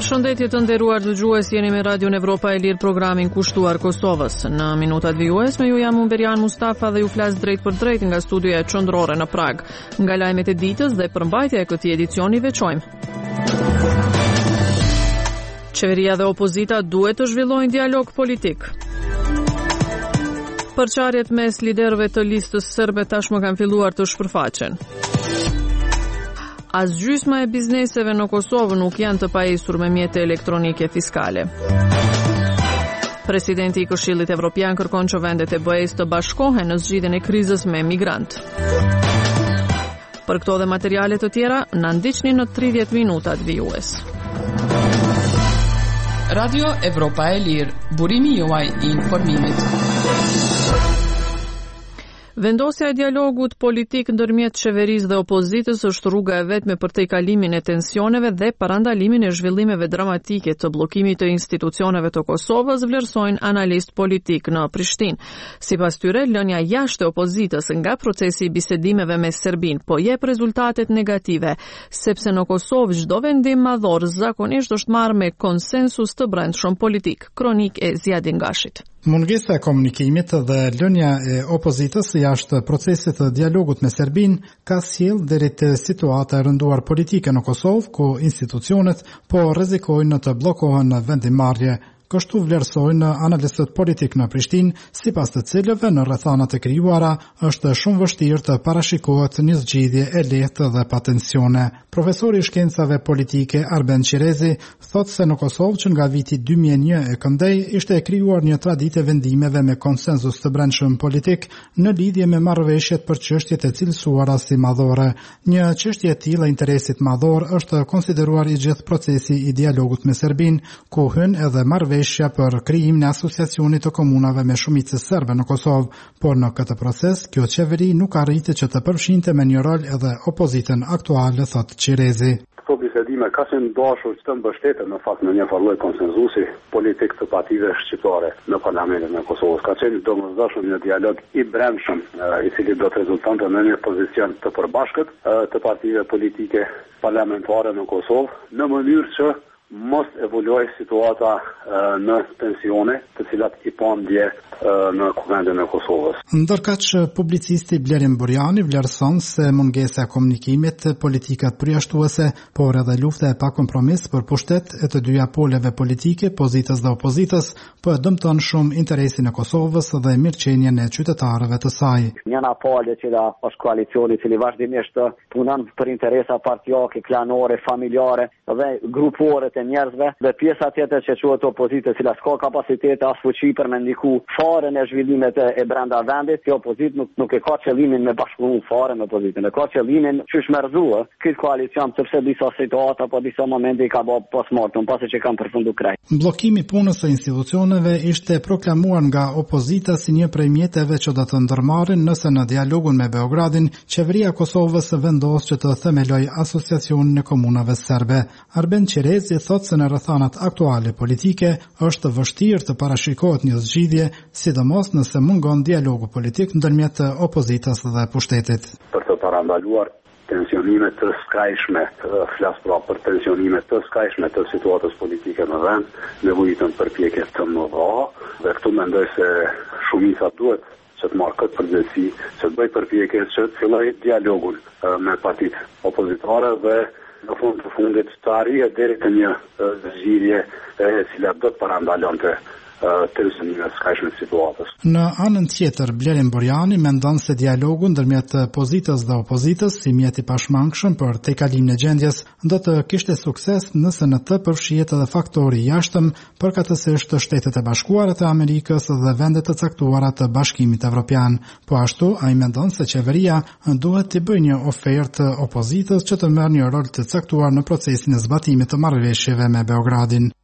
Përshëndetje të nderuar dëgjues, jeni me Radion Evropa e Lirë, programin kushtuar Kosovës. Në minutat vijues me ju jam Berian Mustafa dhe ju flas drejt për drejt nga studioja qendrore në Prag. Nga lajmet e ditës dhe përmbajtja e këtij edicioni veçojmë. Qeveria dhe opozita duhet të zhvillojnë dialog politik. Përçarjet mes liderëve të listës serbe tashmë kanë filluar të shpërfaqen. As gjysma e bizneseve në Kosovë nuk janë të pajisur me mjete elektronike fiskale. Presidenti i Këshillit Evropian kërkon që vendet e BE-s të bashkohen në zgjidhjen e krizës me migrant. Për këto dhe materiale të tjera, na ndiqni në 30 minutat vijues. Radio Evropa e Lirë, burimi juaj i informimit. Vendosja e dialogut politik ndërmjet qeverisë dhe opozitës është rruga e vetme për tejkalimin e tensioneve dhe parandalimin e zhvillimeve dramatike të bllokimit të institucioneve të Kosovës, vlerësojnë analist politik në Prishtinë. Sipas tyre, lënia jashtë e opozitës nga procesi i bisedimeve me Serbinë po jep rezultatet negative, sepse në Kosovë çdo vendim madhor zakonisht është marrë me konsensus të brendshëm politik. Kronik e Ziadin Gashit. Mungesa e komunikimit dhe lënia e opozitës jashtë procesit të dialogut me Serbinë ka sjellë deri te situata e rënduar politike në Kosovë, ku institucionet po rrezikojnë të bllokohen në vendimmarrje. Kështu vlerësojnë analistët politik në Prishtinë, sipas të cilëve në rrethanat e krijuara është shumë vështirë të parashikohet një zgjidhje e lehtë dhe pa tensione. Profesori i shkencave politike Arben Qirezi thotë se në Kosovë që nga viti 2001 e këndej ishte e krijuar një traditë e vendimeve me konsenzus të brendshëm politik në lidhje me marrëveshjet për çështjet e cilësuara si madhore. Një çështje e tillë e interesit madhor është konsideruar i gjithë procesi i dialogut me Serbinë, ku hyn edhe marrëveshja për krijimin e asociacionit të komunave me shumicë serbe në Kosovë, por në këtë proces kjo qeveri nuk arriti që të përfshinte me një rol edhe opozitën aktuale, thotë Qirezi. Këto bisedime ka qenë dashur që të mbështeten në fakt në një farë konsenzusi politik të partive shqiptare në parlamentin e Kosovës. Ka qenë domosdoshëm një dialog i brendshëm i cili do të rezultonte në një pozicion të përbashkët të partive politike parlamentare në Kosovë, në mënyrë që mos evoluoj situata në tensione, të cilat i pandje në kuvendin e Kosovës. Ndërkaq publicisti Blerim Burjani vlerëson se mungesa e komunikimit, politikat përjashtuese, por edhe lufta e pa kompromis për pushtet e të dyja poleve politike, pozitës dhe opozitës, po e dëmton shumë interesin e Kosovës dhe mirëqenien e qytetarëve të saj. Njëna pale që është koalicioni i cili vazhdimisht punon për interesa partijake, klanore, familjare dhe grupore të njerëzve, dhe pjesa tjetër që quhet opozitë, cila s'ka kapacitet as fuqi për me ndiku fare në zhvillimet e brenda vendit. Kjo opozitë nuk e ka qëllimin me bashkëpunu fare me opozitën, e ka qëllimin qysh merrzuë këtë koalicion, sepse disa situata po disa momente i ka bë postmortem, pasi që kanë përfundu krejt. Bllokimi i punës së institucioneve ishte proklamuar nga opozita si një prej mjeteve që do të ndërmarrin nëse në dialogun me Beogradin qeveria e Kosovës vendos që të themeloj asociacionin e komunave serbe. Arben Qirezi thotë se në rrethanat aktuale politike është vështirë të parashikohet një zgjidhje, sidomos nëse mungon dialogu politik ndërmjet opozitës dhe pushtetit. Për të parandaluar tensionime të skajshme, flas pra për tensionime të skajshme të situatës politike në vend, nevojitën përpjekje të mëdha, dhe këtu mendoj se shumica duhet që të marrë këtë përgjegjësi, që të bëjë përpjekje që të fillojë dialogun me partitë opozitare dhe në fund të fundit të arrihet deri te një zgjidhje e cila do të parandalonte tensionimin e skajshme të situatës. Në anën tjetër, Blerim Burjani mendon se dialogu ndërmjet pozitës dhe opozitës, si mjet i pashmangshëm për tejkalimin e gjendjes, do të kishte sukses nëse në të përfshihet edhe faktori jashtëm, përkatësisht Shtetet e Bashkuara të Amerikës dhe vendet të caktuara të Bashkimit Evropian. Po ashtu, ai mendon se qeveria duhet të bëjë një ofertë opozitës që të merrë një rol të caktuar në procesin e zbatimit të marrëveshjeve me Beogradin.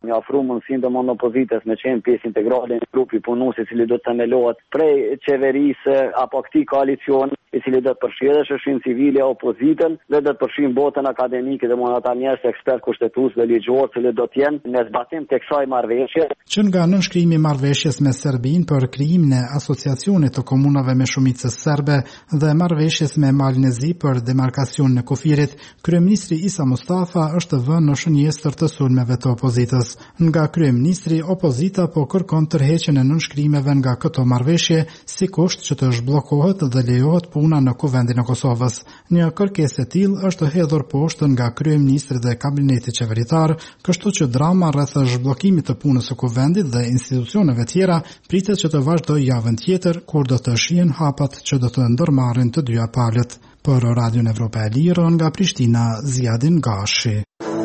Mi ofru mundësinë domosdoshmë opozitës me qenë pjesë integrale në grupi punues i cili do të themelohet prej qeverisë apo këtij koalicioni i cili do të përfshijë edhe shoqërinë civile, opozitën dhe do të përfshijë botën akademike dhe ata njerëz ekspert kushtetues dhe ligjor që do të jenë në zbatim të kësaj marrëveshje. Që nga nënshkrimi i marrëveshjes me Serbinë për krijimin e asociacionit të komunave me shumicë serbe dhe marrëveshjes me Malnezi për demarkacionin e kufirit, kryeministri Isa Mustafa është vënë në shënjestër të sulmeve të opozitës. Nga kryeministri, opozita po kërkon tërheqjen e nënshkrimeve nga këto marrëveshje si kusht që të zhbllokohet dhe lejohet puna në Kuvendin e Kosovës. Një kërkesë e tillë është hedhur poshtë nga kryeministri dhe kabineti qeveritar, kështu që drama rreth zhbllokimit të punës së Kuvendit dhe institucioneve tjera pritet që të vazhdojë javën tjetër, kur do të shihen hapat që do të ndërmarrin të dyja palët. Për Radion Evropa e Lirë nga Prishtina, Ziadin Gashi.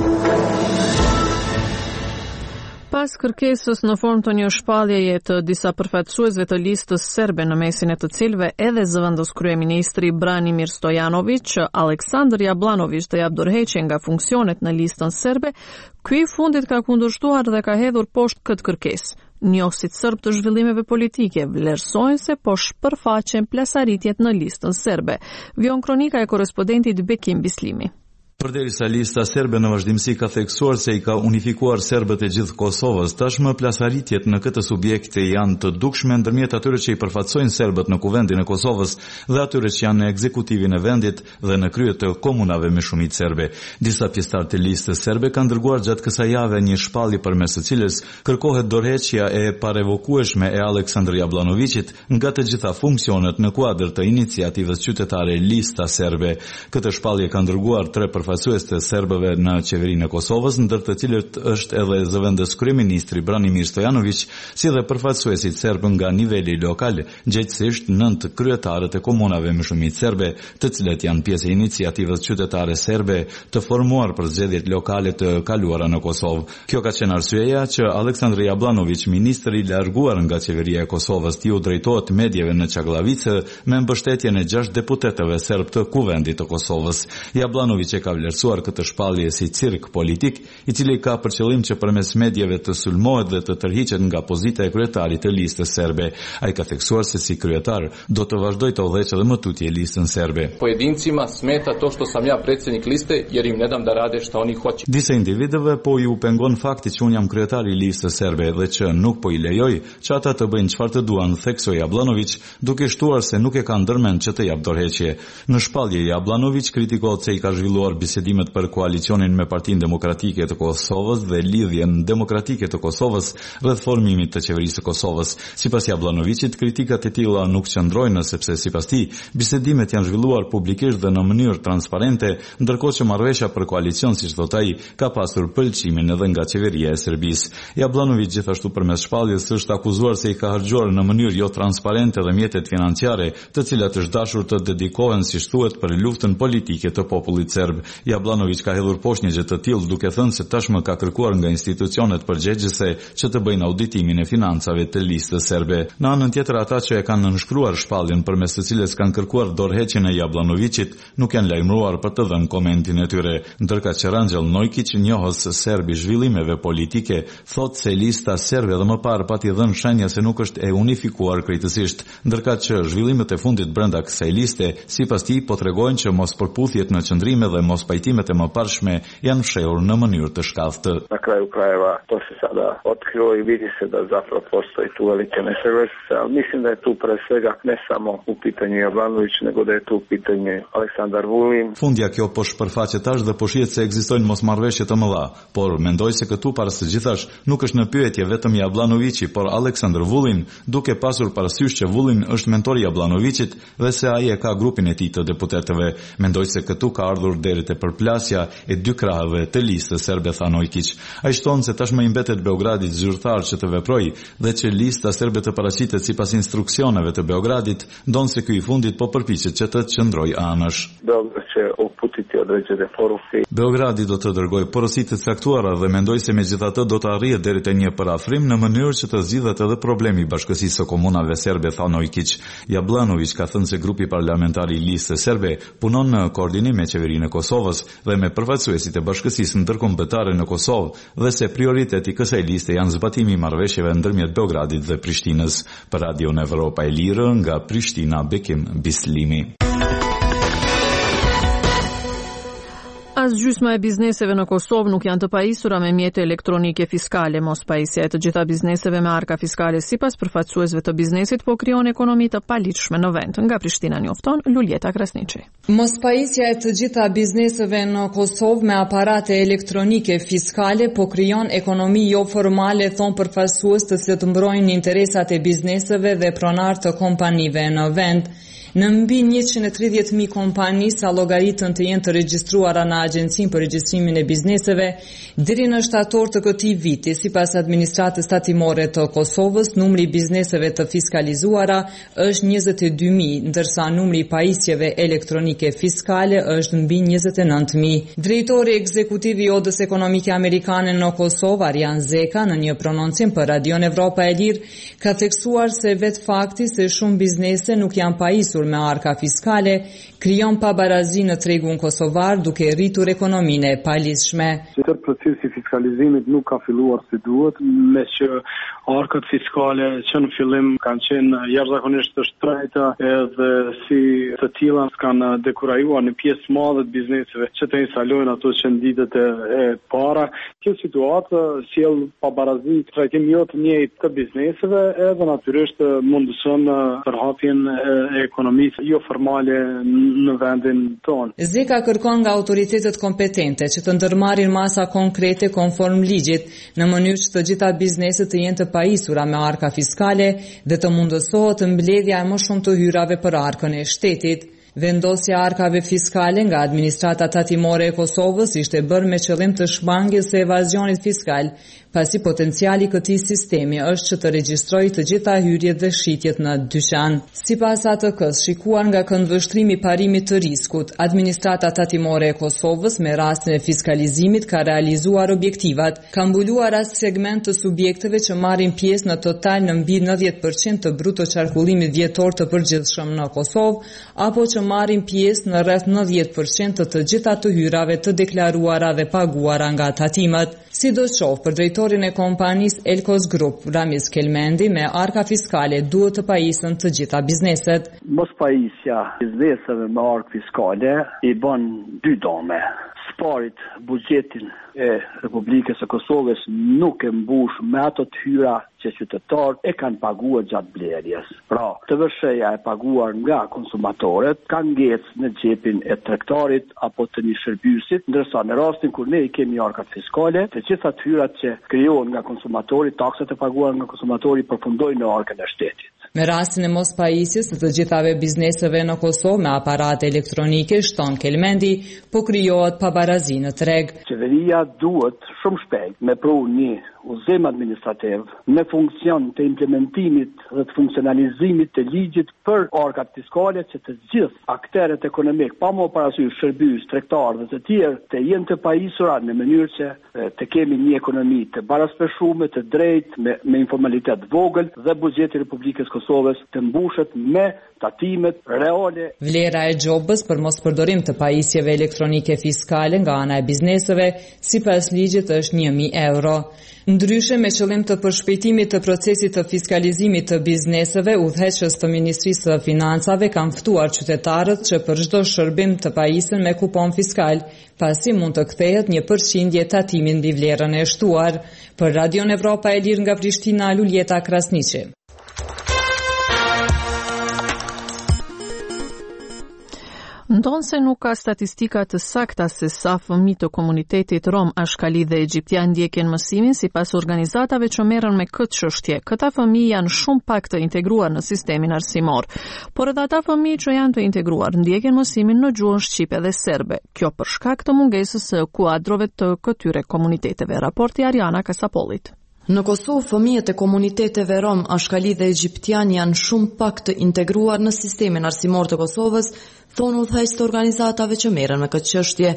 Pas kërkesës në formë të një shpalljeje të disa përfaqësuesve të listës serbe në mesin e të cilëve edhe zëvendës kryeministri Branimir Stojanović, Aleksandar Jablanović të jap dorëheqje nga funksionet në listën serbe, ky i fundit ka kundërshtuar dhe ka hedhur poshtë këtë kërkesë. Njohësit serb të zhvillimeve politike vlerësojnë se po shpërfaqen plasaritjet në listën serbe. Vion kronika e korrespondentit Bekim Bislimi. Përderisa lista serbe në vazhdimsi ka theksuar se i ka unifikuar serbët e gjithë Kosovës, tashmë plasaritjet në këtë subjekte janë të dukshme ndërmjet atyre që i përfaqësojnë serbët në Kuvendin e Kosovës dhe atyre që janë në ekzekutivin e vendit dhe në krye të komunave me shumicë serbe. Disa pjesëtar të listës serbe kanë dërguar gjatë kësaj jave një shpallje përmes së cilës kërkohet dorëheqja e parevokueshme e Aleksandar Jablanovićit nga të gjitha funksionet në kuadër të iniciativës qytetare Lista Serbe. Këtë shpallje kanë dërguar tre përfaqësues të serbëve në qeverinë e Kosovës, ndër të cilët është edhe zëvendës kryeministri Branimir Stojanović, si dhe përfaqësuesit serbë nga niveli lokal, gjithsesi 9 kryetarët e komunave me shumicë serbe, të cilët janë pjesë e iniciativës qytetare serbe të formuar për zgjedhjet lokale të kaluara në Kosovë. Kjo ka qenë arsyeja që Aleksandar Jablanović, ministri i larguar nga qeveria e Kosovës, t'i u drejtohet medjave në Çagllavice me mbështetjen e 6 deputetëve serb të Kuvendit të Kosovës. Jablanović e ka vlerësuar këtë shpallje si cirk politik, i cili ka për qëllim që përmes medjave të sulmohet dhe të tërhiqet nga pozita e kryetarit të listës serbe. Ai ka theksuar se si kryetar do të vazhdoj të udhëheqë edhe më tutje listën serbe. Pojedincima smeta to što sam ja predsjednik liste jer im ne dam da rade što oni hoće. Disa individëve po ju pengon fakti që unë jam kryetari i listës serbe dhe që nuk po i lejoj që ata të bëjnë çfarë të duan, theksoi Jablanović, duke shtuar se nuk e ka ndërmend që të jap dorëheqje. Në shpallje Jablanović kritikohet se i ka zhvilluar bisedimet për koalicionin me Partinë Demokratike të Kosovës dhe lidhjen demokratike të Kosovës rreth formimit të qeverisë së Kosovës. Sipas Jablanovićit, kritikat e tilla nuk qëndrojnë sepse sipas tij bisedimet janë zhvilluar publikisht dhe në mënyrë transparente, ndërkohë që marrëveshja për koalicion, siç thot ai, ka pasur pëlqimin edhe nga qeveria e Serbisë. Jablanović gjithashtu përmes shpalljes është akuzuar se i ka harxuar në mënyrë jo transparente dhe mjetet financiare, të cilat është dashur të dedikohen, siç thuhet, për luftën politike të popullit serb. Jablanović ka hedhur poshtë një gjë të tillë duke thënë se tashmë ka kërkuar nga institucionet përgjegjëse që të bëjnë auditimin e financave të listës serbe. Në anën tjetër, ata që e kanë nënshkruar shpalljen përmes së cilës kanë kërkuar dorëheqjen e Jablanovićit nuk janë lajmëruar për të dhënë komentin e tyre, ndërka që Rangjel Nojkić, njohës serb i zhvillimeve politike, thotë se lista serbe edhe më parë pati dhënë shenja se nuk është e unifikuar krejtësisht, ndërka që zhvillimet e fundit brenda kësaj liste, sipas tij, po tregojnë që mospërputhjet në qëndrime dhe mospajtimet e mëparshme janë fshehur në mënyrë të shkallët. Na kraju krajeva to se sada otkrilo i vidi se da zapravo postoji tu velike nesaglasice, ali mislim da je tu pre svega ne samo u pitanju Jablanović, nego da je tu u pitanju Aleksandar Vulin. Fundja kjo po shpërfaqet tash dhe po shihet se ekzistojnë mosmarrveshje të mëdha, por mendoj se këtu para së gjithash nuk është në pyetje vetëm Jablanovići, por Aleksandar Vulin, duke pasur parasysh që Vulin është mentori i Jablanovićit dhe se ai e ka grupin e tij të deputetëve. Mendoj se këtu ka ardhur deri te përplasja e dy krahëve të listës serbe, tha Nojkić. Ai shton se tashmë i mbetet Beogradit zyrtar që të veprojë dhe që lista serbe të paraqitet sipas instruksioneve të Beogradit, ndonse ky i fundit po përpiqet që të qëndrojë anësh. Beogradi do të dërgojë porosit të caktuara dhe mendoj se megjithatë do të arrihet deri te një parafrim në mënyrë që të zgjidhet edhe problemi i bashkësisë së komunave serbe, tha Nojkić. Jablanović ka thënë se grupi parlamentar i listës serbe punon në koordinim me qeverinë e Kosovës Kosovës dhe me përfaqësuesit e Bashkësisë Ndërkombëtare në Kosovë dhe se prioriteti i kësaj liste janë zbatimi i marrëveshjeve ndërmjet Beogradit dhe Prishtinës. Për Radion Evropa e Lirë nga Prishtina, Bekim Bislimi. As gjysma e bizneseve në Kosovë nuk janë të pajisura me mjete elektronike fiskale. Mos pajisja e të gjitha bizneseve me arka fiskale sipas përfaqësuesve të biznesit po krijon ekonomi të paligjshme në vend. Nga Prishtina njofton Luljeta Krasniqi. Mos pajisja e të gjitha bizneseve në Kosovë me aparate elektronike fiskale po krijon ekonomi jo formale, thon përfaqësues të cilët mbrojnë interesat e bizneseve dhe pronar të kompanive në vend. Në mbi 130.000 kompani sa llogaritën të jenë të regjistruara në Agjencinë për Regjistrimin e Bizneseve, deri në shtator të këtij viti, sipas administratës tatimore të Kosovës, numri i bizneseve të fiskalizuara është 22.000, ndërsa numri i pajisjeve elektronike fiskale është mbi 29.000. Drejtori ekzekutiv i Odës Ekonomike Amerikane në Kosovë, Arjan Zeka, në një prononcim për Radion Evropa e Lirë, ka theksuar se vetë fakti se shumë biznese nuk janë pajisur me arka fiskale krijon pabarazi në tregun kosovar, duke rritur ekonominë e paligjshme. Tërë procesi i fiskalizimit nuk ka filluar si duhet, me që arkat fiskale që në fillim kanë qenë jashtëzakonisht të shtrejta edhe si të tilla kanë dekurajuar në pjesë madhe të bizneseve që të instalojnë ato qenditët e para. Kjo situatë sjell pabarazi, trajtim jo të njëjtë të bizneseve edhe natyrisht mundëson përhapjen e ekonomisë jo formale në vendin tonë. Zeka kërkon nga autoritetet kompetente që të ndërmarrin masa konkrete konform ligjit në mënyrë që të gjitha bizneset të jenë të pajisura me arka fiskale dhe të mundësohet mbledhja e më shumë të hyrave për arkën e shtetit. Vendosja arkave fiskale nga administrata tatimore e Kosovës ishte bërë me qëllim të shmangjes së evazionit fiskal, pasi potenciali i këtij sistemi është që të regjistrojë të gjitha hyrjet dhe shitjet në dyqan. Sipas ATK-s, shikuar nga këndvështrimi i parimit të riskut, administrata tatimore e Kosovës me rastin e fiskalizimit ka realizuar objektivat, ka mbuluar rast segment të subjekteve që marrin pjesë në total në mbi 90% të bruto qarkullimit vjetor të përgjithshëm në Kosovë, apo që marrin pjesë në rreth 90% të gjitha të hyrave të deklaruara dhe paguara nga tatimet. Sidoqoftë, për drejtorin e kompanisë Elkos Group, Ramiz Kelmendi, me arka fiskale duhet të pajisen të gjitha bizneset. Mos pajisja bizneseve me arkë fiskale i bën dy dome. Sparit buxhetin e Republikës së Kosovës nuk e mbush me ato të hyra që qytetarët e kanë paguar gjatë blerjes. Pra, të vësheja e paguar nga konsumatorët ka ngecë në xhepin e tregtarit apo të një shërbësit, ndërsa në rastin kur ne i kemi arkat fiskale, të gjitha të hyrat që krijohen nga konsumatori, taksat e paguara nga konsumatori përfundojnë në arkën e shtetit. Me rastin e mos pajisjes të gjithave bizneseve në Kosovë me aparate elektronike, shton Kelmendi, po krijohet pabarazi në treg. Qeveria duhet shumë shpejt me pru një udhëzim administrativ në funksion të implementimit dhe të funksionalizimit të ligjit për arkat fiskale që të gjithë aktorët ekonomik, pa më parasysh shërbys, tregtar dhe të tjerë të jenë të pajisura në mënyrë që të kemi një ekonomi të baraspeshme, të drejtë, me informalitet vogël dhe buxheti i Republikës Kosovës të mbushet me tatimet reale. Vlera e gjobës për mos përdorim të pajisjeve elektronike fiskale nga ana e bizneseve sipas ligjit është 1.000 euro. Ndryshe, me qëllim të përshpejtimit të procesit të fiskalizimit të bizneseve, udhëheqës të Ministrisë së Financave kanë ftuar qytetarët që për çdo shërbim të pajisen me kupon fiskal, pasi mund të kthehet 1% tatimin mbi vlerën e shtuar. Për Radion Evropa e Lirë nga Prishtina, Luljeta Krasniqi. Ndonë se nuk ka statistika të sakta se sa fëmijë të komunitetit rom, ashkali dhe egjiptian ndjekin mësimin sipas organizatave që merren me këtë çështje. Këta fëmijë janë shumë pak të integruar në sistemin arsimor, por edhe ata fëmijë që janë të integruar ndjekin mësimin në gjuhën shqipe dhe serbe. Kjo për shkak të mungesës së kuadrove të këtyre komuniteteve. Raporti Ariana Kasapolit. Në Kosovë, fëmijët e komuniteteve rom, ashkali dhe egjiptian janë shumë pak të integruar në sistemin arsimor të Kosovës, thonë udhëheqës të organizatave që merren me këtë çështje.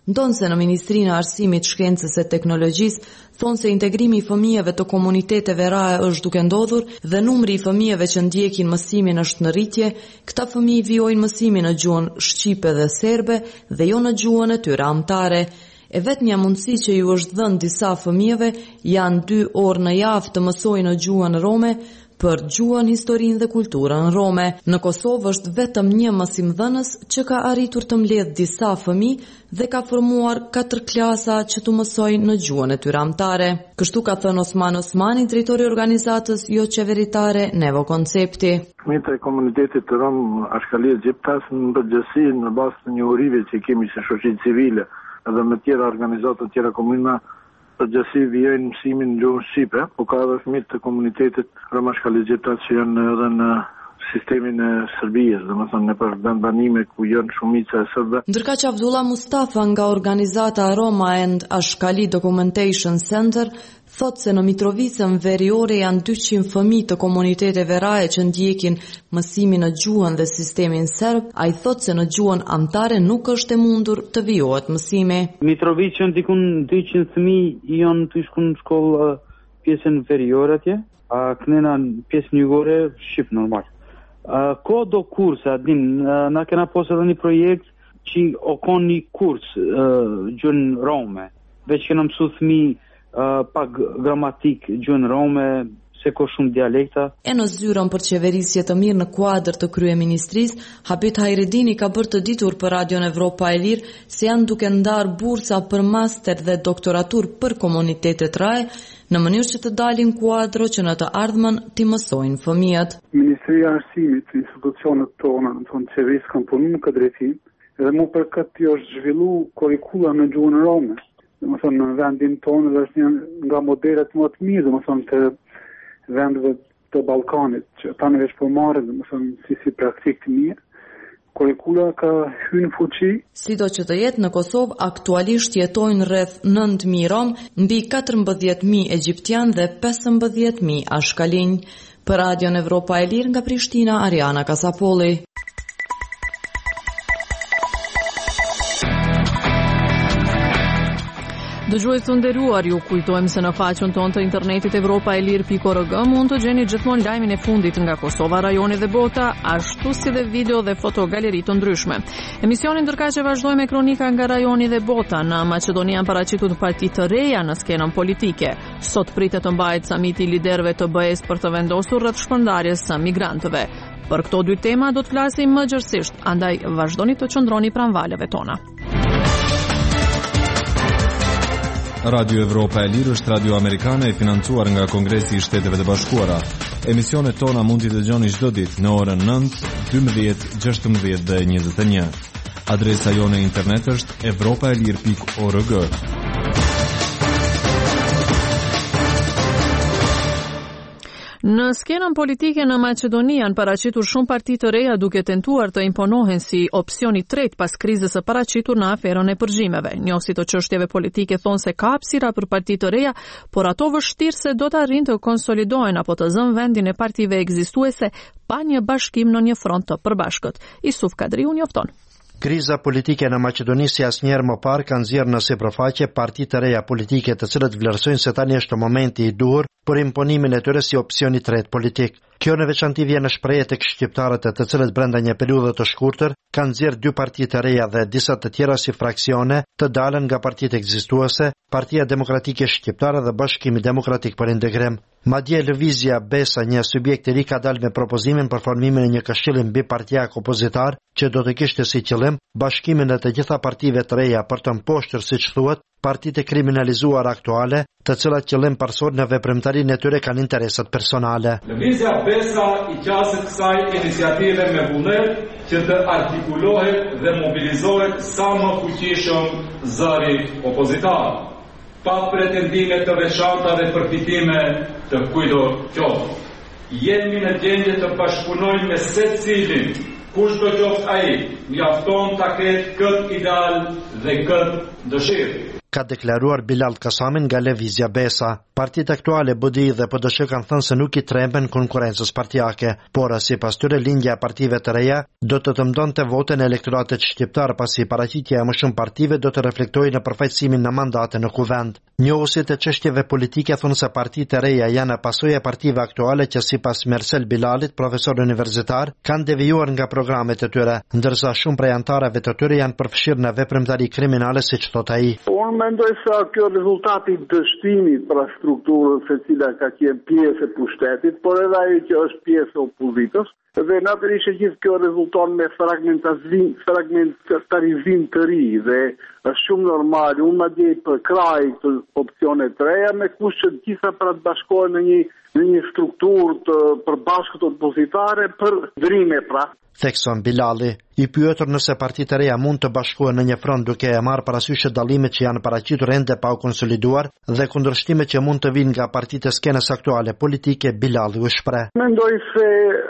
Ndonse në Ministrinë e Arsimit, Shkencës e Teknologjisë thonë se integrimi i fëmijëve të komuniteteve raje është duke ndodhur dhe numri i fëmijëve që ndjekin mësimin është në rritje. Këta fëmijë vijojnë mësimin në gjuhën shqipe dhe serbe dhe jo në gjuhën e tyre anëtare. E vetmja mundësi që ju është dhënë disa fëmijëve janë 2 orë në javë të mësojnë në gjuhën rome, për gjuhën, historinë dhe kulturën rome. Në Kosovë është vetëm një mësimdhënës që ka arritur të mbledh disa fëmijë dhe ka formuar 4 klasa që të mësojnë në gjuhën e tyre anëtare. Kështu ka thënë Osman Osmani, drejtori i organizatës jo qeveritare Nevo Koncepti. Fëmijët e komunitetit të rom Ashkalia Gjeptas në përgjithësi në bazë të njohurive që kemi si shoqëri civile edhe me tjera organizata të tjera komuna përgjithësi vijojnë mësimin në gjuhën shqipe, po ka edhe fëmijë të komunitetit rom Ashkalia Gjeptas që janë edhe në sistemin e Serbisë, domethënë në vend banime ku janë shumica e serbëve. Ndërkaq Abdullah Mustafa nga organizata Roma and Ashkali Documentation Center thotë se në Mitrovicën veriore janë 200 fëmijë të komuniteteve raje që ndjekin mësimin në gjuhën dhe sistemin serb. Ai thotë se në gjuhën anëtare nuk është e mundur të vijohet mësimi. Mitrovicën dikun 200 fëmijë janë të shkunë në shkollë pjesën veriore atje, a kënena pjesën jugore shqip normal. Ko do kurse, adin, na kena posë edhe një projekt që o kon një kurs gjën rome, veç kena mësu fëmijë pak gramatik gjën rome, se ko shumë dialekta. E në zyrën për qeverisje të mirë në kuadër të kryeministrisë, Habit Hajredini ka bërë të ditur për Radion Evropa e Lirë se janë duke ndarë bursa për master dhe doktoratur për komunitetet raje, në mënyrë që të dalin kuadro që në të ardhmen t'i mësojnë fëmijët. Ministria e Arsimit, institucionet tona, në thonë qeverisë kanë punu në këtë drejtim, edhe mu për këtë është zhvillu kurikula në gjuhën rome. Më thonë në vendin tonë dhe është një nga modelet më të mirë, më thonë të vendeve të Ballkanit, që ta në veç po marrë, më thonë si praktik të mirë. Kurikula ka hynë fuqi. Sido që të jetë në Kosovë, aktualisht jetojnë rreth 9.000 rom, mbi 14.000 egjiptian dhe 15.000 ashkalinj. Për Radion Evropa e Lirë nga Prishtina, Ariana Kasapolli. Dëgjues të nderuar, ju kujtojmë se në faqen tonë të internetit evropaelir.org mund të gjeni gjithmonë lajmin e fundit nga Kosova, rajoni dhe bota, ashtu si dhe video dhe fotogaleri të ndryshme. Emisionin ndërkaq e vazhdojmë me kronika nga rajoni dhe bota. Në Maqedoni janë paraqitur parti të reja në skenën politike. Sot pritet të mbahet samiti i liderëve të BE-s për të vendosur rreth shpërndarjes së migrantëve. Për këto 2 tema do të flasim më gjërësisht, andaj vazhdoni të qëndroni pranë valeve tona. Radio Evropa e Lirë është radio amerikane e financuar nga Kongresi i Shteteve të Bashkuara. Emisionet tona mund t'i dëgjoni çdo ditë në orën 9, 12, 16 dhe 21. Adresa jone internet është evropaelir.org. Në skenën politike në Maqedoni janë paraqitur shumë parti të reja duke tentuar të imponohen si opsioni tret pas krizës së paraqitur në aferën e përgjimeve. Njohësit të çështjeve politike thonë se ka hapësira për parti të reja, por ato vështirë se do të arrijnë të konsolidohen apo të zënë vendin e partive ekzistuese pa një bashkim në një front të përbashkët. Isuf Kadriu njofton. Kriza politike në Maqedoni si asnjëherë më parë ka nxjerrë në sipërfaqe parti të reja politike të cilët vlerësojnë se tani është momenti i duhur për imponimin e tyre si opsioni tret politik. Kjo në veçanti vjen në shprehje tek shqiptarët të cilët brenda një periudhe të shkurtër kanë nxjerrë 2 parti të reja dhe disa të tjera si fraksione të dalën nga partitë ekzistuese, Partia Demokratike Shqiptare dhe Bashkimi Demokratik për Integrim. Madje lëvizja Besa, një subjekt i ri, ka dalë me propozimin për formimin e një këshilli mbipartiak opozitar që do të kishte si qëllim bashkimin e të gjitha partive të reja për të mposhtur, siç thuhet, partitë kriminalizuar aktuale, të cilat qëllim parsor në veprimtarinë e tyre kanë interesat personale. Lëvizja Besa i qaset kësaj iniciative me vullnet që të artikulohet dhe mobilizohet sa më fuqishëm zëri opozitar, pa pretendime të veçanta dhe përfitime të kujdo qoftë. Jemi në gjendje të bashkëpunojmë me secilin, kushdo qoftë ai, mjafton ta ketë këtë ideal dhe këtë dëshirë. ka deklaruar Bilal Kasami nga Lëvizja Besa. Partitë aktuale BDI dhe PDSH kanë thënë se nuk i tremben konkurrencës partijake, por sipas tyre lindja e partive të reja do të ndonte votën e elektoratit shqiptar, pasi paraqitja e më shumë partive do të reflektojë në përfaqësimin në mandate në kuvend. Njohësit e çështjeve politike thonë se partitë e reja janë pasojë e partive aktuale që sipas Mersel Bilalit, profesor universitar, kanë devijuar nga programet e tyre, ndërsa shumë prej antarëve të tyre janë përfshirë në veprimtari kriminale, siç thot ai. Unë mendoj se kjo rezultati i dështimit për strukturën se cila ka qenë pjesë e pushtetit, por edhe ajo që është pjesë e opozitës, dhe natyrisht gjithë kjo rezulton me fragmentarizim të ri dhe është shumë normal, unë madje për kraj të opcione të reja, me kush që gjitha për të bashkohen në një strukturë të përbashkët opozitare për ndrime pra. Thekson Bilali, i pyetur nëse partitë e reja mund të bashkohen në një front duke e marrë parasysh dallimet që janë paraqitur ende pa u konsoliduar dhe kundërshtimet që mund të vinë nga partitë e skenës aktuale politike, Bilali u shpreh. Mendoj se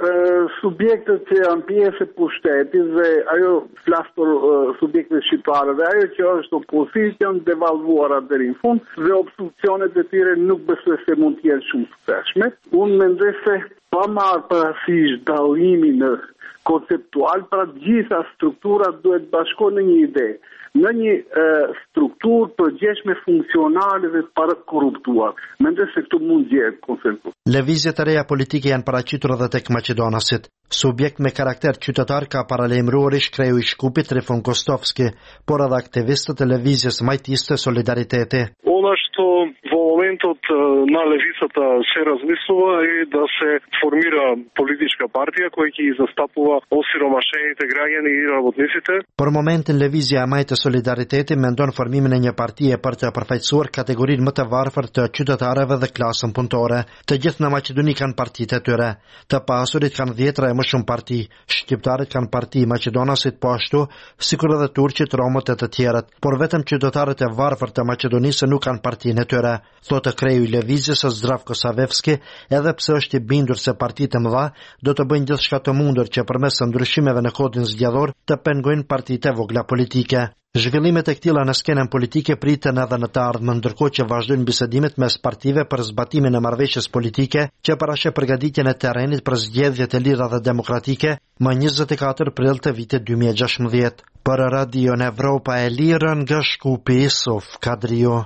subjektet që janë pjesë e pushtetit dhe ajo flas për subjektet shqiptare dhe ajo që është opozicion devalvuara deri në fund dhe obstruksionet e tyre nuk besoj se mund të jenë shumë suksesshme. Unë mendoj se pa marrë parasysh dallimin konceptual, pra gjitha strukturat duhet bashkohen në një ide, në një strukturë përgjeshme funksionale dhe para korruptuar. Mendoj se këtu mund gjehet konsensus. Lëvizjet e reja politike janë paraqitur edhe tek maqedonasit. Subjekt me karakter qytetar ka paralajmëruar ish kreu i Shkupit Trifon Kostovski, por edhe aktivistët e lëvizjes majtiste Solidariteti. Što во моментот на левицата се размислува е да се формира политичка партија која ќе ги застапува осиромашените граѓани и работниците. Për momentin lëvizja e majtë Solidariteti mendon formimin e një partie për të përfaqësuar kategorinë më të varfër të qytetarëve dhe klasën punëtore. Të gjithë në Maqedoni kanë partitë e tyre. Të pasurit kanë 10 e më shumë parti. Shqiptarët kanë parti, maqedonasit po ashtu, sikur edhe turqit, romët e të tjerët. Por vetëm qytetarët e varfër të Maqedonisë nuk kanë partinë e tyre, thotë kreu i lëvizjes Zdravko Savevski, edhe pse është i bindur se partitë e mëdha do të bëjnë gjithçka të mundur që përmes ndryshimeve në kodin zgjedhor të pengojnë partitë e vogla politike. Zhvillimet e këtilla në skenën politike priten edhe në të ardhmen, ndërkohë që vazhdojnë bisedimet mes partive për zbatimin e marrëveshjes politike që parashë përgatitjen e terrenit për zgjedhjet e lira dhe demokratike më 24 prill të vitit 2016. Për Radio Evropa e Lirë nga Shkupi, Sof Kadrio.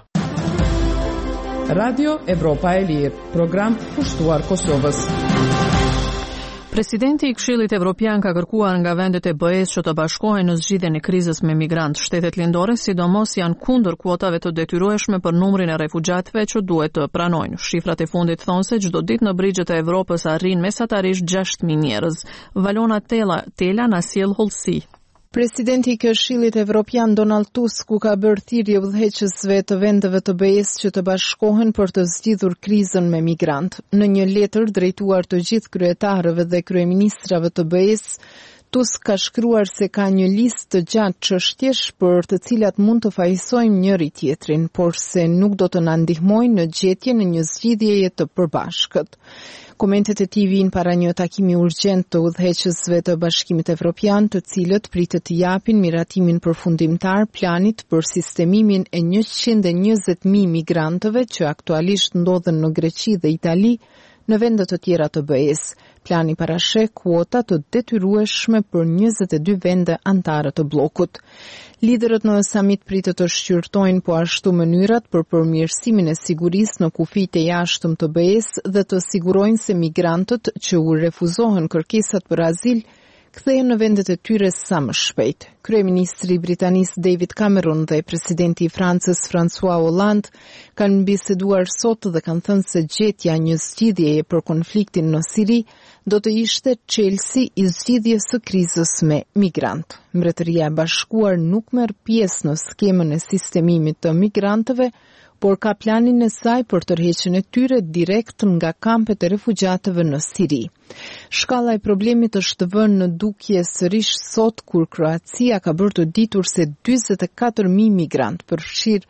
Radio Evropa e Lirë, program pushtuar Kosovës. Presidenti i Këshillit Evropian ka kërkuar nga vendet e BE-s që të bashkohen në zgjidhjen e krizës me migrantë. Shtetet lindore sidomos janë kundër kuotave të detyrueshme për numrin e refugjatëve që duhet të pranojnë. Shifrat e fundit thonë se çdo ditë në brigjet e Evropës arrin mesatarisht 6.000 njerëz. Valona Tela na sjell hollësi. Presidenti i Këshillit Evropian Donald Tusk ka bërë thirrje udhëheqësve të vendeve të BE-s që të bashkohen për të zgjidhur krizën me migrantë. Në një letër drejtuar të gjithë kryetarëve dhe kryeministrave të BE-s, Tusk ka shkruar se ka një listë të gjatë çështjesh për të cilat mund të fajsojmë njëri tjetrin, por se nuk do të na ndihmojnë në gjetjen e një zgjidhjeje të përbashkët. Komentet e tij vijnë para një takimi urgjent të udhëheqësve të Bashkimit Evropian, të cilët pritet të japin miratimin përfundimtar planit për sistemimin e 120.000 migrantëve që aktualisht ndodhen në Greqi dhe Itali në vende të tjera të BE-s. Plani parasheh kuota të detyrueshme për 22 vende anëtare të bllokut. Liderët në samit pritet të shqyrtojnë po ashtu mënyrat për përmirësimin e sigurisë në kufijtë e jashtëm të BE-s dhe të sigurojnë se migrantët që u refuzohen kërkesat për azil kthehen në vendet e tyre sa më shpejt. Kryeministri britanis David Cameron dhe presidenti i Francës François Hollande kanë biseduar sot dhe kanë thënë se gjetja një zgjidhjeje për konfliktin në Siri do të ishte çelësi i zgjidhjes së krizës me migrantë. Mbretëria e Bashkuar nuk merr pjesë në skemën e sistemimit të migrantëve, por ka planin e saj për tërheqjen e tyre direkt nga kampet e refugjatëve në Siri. Shkalla e problemit është vënë në dukje sërish sot kur Kroacia ka bërë të ditur se 44.000 migrantë, përfshirë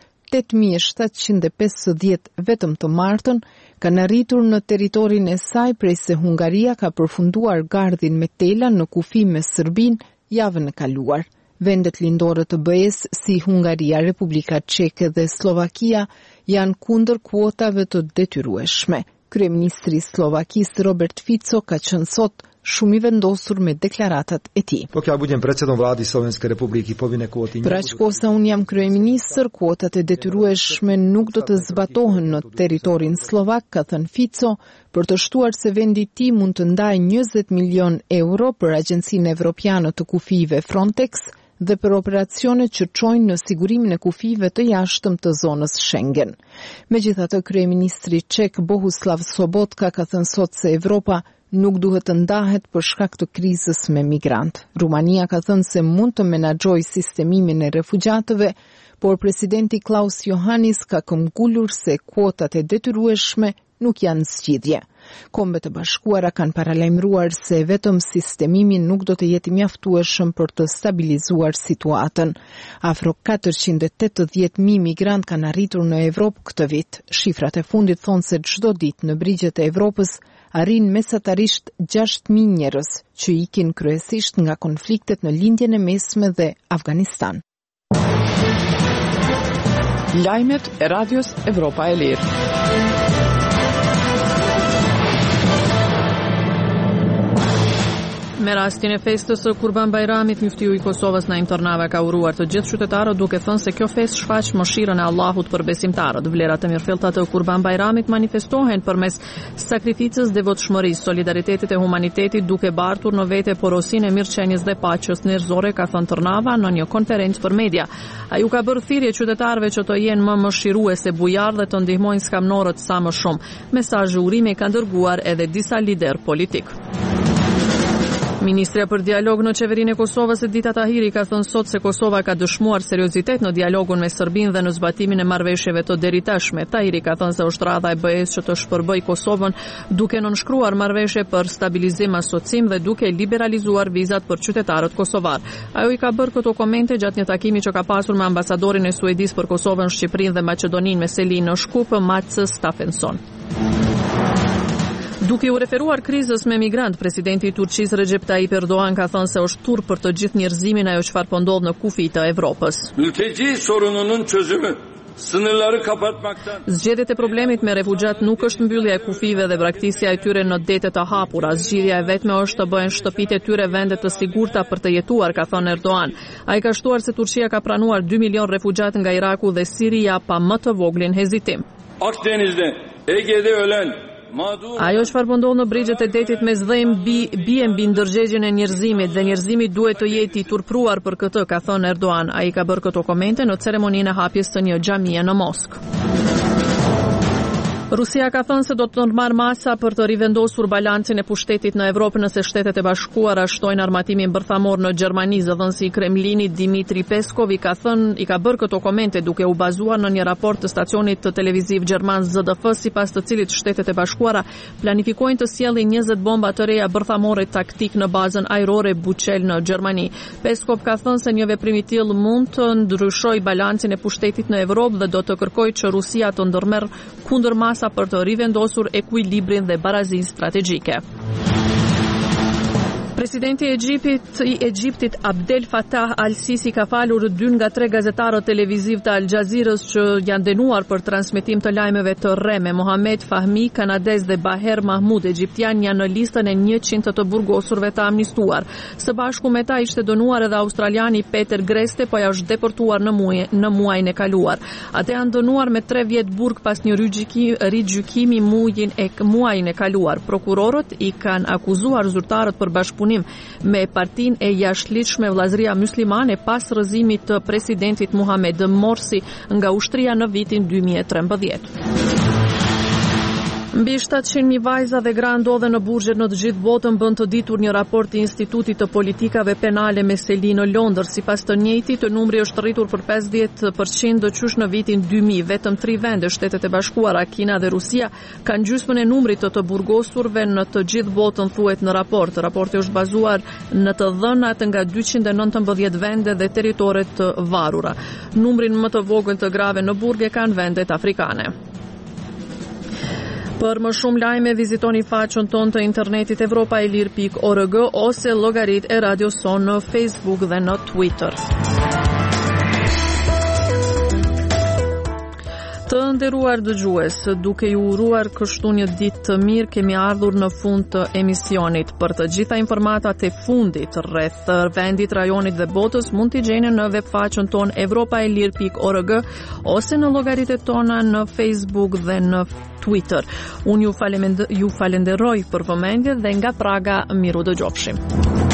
8.750 vetëm të martën, kanë arritur në territorin e saj prej se Hungaria ka përfunduar gardhin me tela në kufi me Serbinë javën e kaluar. Vendet lindore të BE-s si Hungaria, Republika Çeke dhe Slovakia janë kundër kuotave të detyrueshme. Kryeministri i Slovakisë Robert Fico ka qenë sot shumë i vendosur me deklaratat e tij. Pokiaľ budem predsedom vlády Slovenskej republiky, povinné kvóty. Për aq kohë sa unë jam kryeministër, kuotat e detyrueshme nuk do të zbatohen në territorin slovak, ka thënë Fico, për të shtuar se vendi i tij mund të ndajë 20 milion euro për Agjencinë Evropiane të Kufive Frontex dhe për operacionet që çojnë në sigurimin e kufive të jashtëm të zonës Schengen. Megjithatë, kryeministri ček Bohuslav Sobotka ka thënë sot se Evropa nuk duhet të ndahet për shkak të krizës me migrant. Rumania ka thënë se mund të menaxhojë sistemimin e refugjatëve, por presidenti Klaus Iohannis ka këmbgulur se kuotat e detyrueshme nuk janë zgjidhje. Kombet e Bashkuara kanë paralajmëruar se vetëm sistemimi nuk do të jetë mjaftueshëm për të stabilizuar situatën. Afro 480.000 migrant kanë arritur në Evropë këtë vit. Shifrat e fundit thonë se çdo ditë në brigjet e Evropës arrin mesatarisht 6.000 njerëz që ikin kryesisht nga konfliktet në lindjen e mesme dhe Afganistan. Lajmet e Radios Evropa e Lirë. Me rastin e festës së Kurban Bajramit, njoftiu i Kosovës Naim Tornava ka uruar të gjithë qytetarët duke thënë se kjo festë shfaq mëshirën e Allahut për besimtarët. Vlerat e mirëfillta të Kurban Bajramit manifestohen përmes sakrificës, devotshmërisë, solidaritetit e humanitetit, duke bartur në vete porosinë e mirëqenies dhe paqes njerëzore, ka thënë Tornava në një konferencë për media. Ai u ka bërë thirrje qytetarëve që të jenë më mëshiruese bujar dhe të ndihmojnë skamnorët sa më shumë. Mesazhe urimi ka dërguar edhe disa lider politik. Ministrja për dialog në qeverinë e Kosovës Edita Tahiri ka thënë sot se Kosova ka dëshmuar seriozitet në dialogun me Serbinë dhe në zbatimin e marrëveshjeve të deritashme. Tahiri ka thënë se është radha e BE-s që të shpërbëjë Kosovën duke nënshkruar marrëveshje për stabilizim, asocim dhe duke liberalizuar vizat për qytetarët kosovar. Ajo i ka bërë këto komente gjatë një takimi që ka pasur me ambasadorin e Suedisë për Kosovën, Shqipërinë dhe Maqedoninë me Selin në Shkup, Mats Stafenson. Duke u referuar krizës me migrant, presidenti i Turqisë Recep Tayyip Erdogan ka thënë se është turp për të gjithë njerëzimin ajo çfarë po ndodh në kufi të Evropës. Mülteci sorununun çözümü sınırları kapatmaktan. Zgjedhjet e problemit me refugjat nuk është mbyllja e kufive dhe braktisja e tyre në dete të hapura. Zgjidhja e vetme është të bëhen shtëpitë e tyre vende të sigurta për të jetuar, ka thënë Erdogan. Ai ka shtuar se Turqia ka pranuar 2 milion refugjat nga Iraku dhe Siria pa më të voglin hezitim. Akdeniz'de, Ege'de ölen ajo çfarë po ndodh në brigjet e detit me zdhem bie mbi ndërgjegjjen e njerëzimit dhe njerëzimi duhet të jetë i turpruar për këtë, ka thënë Erdogan. Ai ka bërë këto komente në ceremoninë e hapjes së një xhamie në Moskë. Rusia ka thënë se do të ndërmarrë masa për të rivendosur balancin e pushtetit në Evropë nëse Shtetet e Bashkuara shtojnë armatimin bërthamor në Gjermani. Zëdhënësi i Kremlinit Dmitri Peskov i ka bërë këto komente duke u bazuar në një raport të stacionit të televiziv gjerman ZDF, sipas të cilit Shtetet e Bashkuara planifikojnë të sjellin 20 bomba të reja bërthamore taktik në bazën ajrore Buchel në Gjermani. Peskov ka thënë se një veprim i tillë mund të ndryshojë balancin e pushtetit në Evropë dhe do të kërkojë që Rusia të ndërmerr kundër për të rivendosur ekuilibrin dhe barazinë strategjike. Presidenti i Egjiptit Abdel Fattah al-Sisi ka falur 2 nga 3 gazetarët televiziv të Al Jazeerës që janë dënuar për transmetim të lajmeve të rreme. Mohamed Fahmi, kanadez dhe Baher Mahmud, egjiptian, janë në listën e 100 të burgosurve të amnistuar. Së bashku me ta ishte dënuar edhe australiani Peter Greste, po ja është deportuar në muajin e kaluar. Ata janë dënuar me 3 vjet burg pas një rigjykimi muajin e kaluar. Prokurorët i kanë akuzuar zyrtarët për bashkëpunim me partinë e jashtëligjshme Vllazëria Myslimane pas rrëzimit të presidentit Mohamed Morsi nga ushtria në vitin 2013. Mbi 700.000 vajza dhe gra ndodhen në burgje në të gjithë botën, bën të ditur një raport i Institutit të Politikave Penale me Seli në Londër. Sipas të njëjtit, numri është rritur për 50% qysh në vitin 2000. Vetëm 3 vende, Shtetet e Bashkuara, Kina dhe Rusia, kanë gjysmën e numrit të burgosurve në të gjithë botën, thuhet në raport. Raporti është bazuar në të dhënat nga 219 vende dhe territore të varura. Numrin më të vogël të grave në burge kanë vendet afrikane. Për më shumë lajme, vizitoni faqen tonë të internetit europaelir.org ose llogaritë e Radio Son në Facebook dhe në Twitter. Të nderuar dëgjues, duke ju uruar kështu një ditë të mirë, kemi ardhur në fund të emisionit. Për të gjitha informatat e fundit rreth vendit, rajonit dhe botës mund t'i gjeni në webfaqen tonë europaelir.org ose në llogaritë tona në Facebook dhe në Twitter. Unë ju falenderoj për vëmendje dhe nga Praga miru dëgjofshim.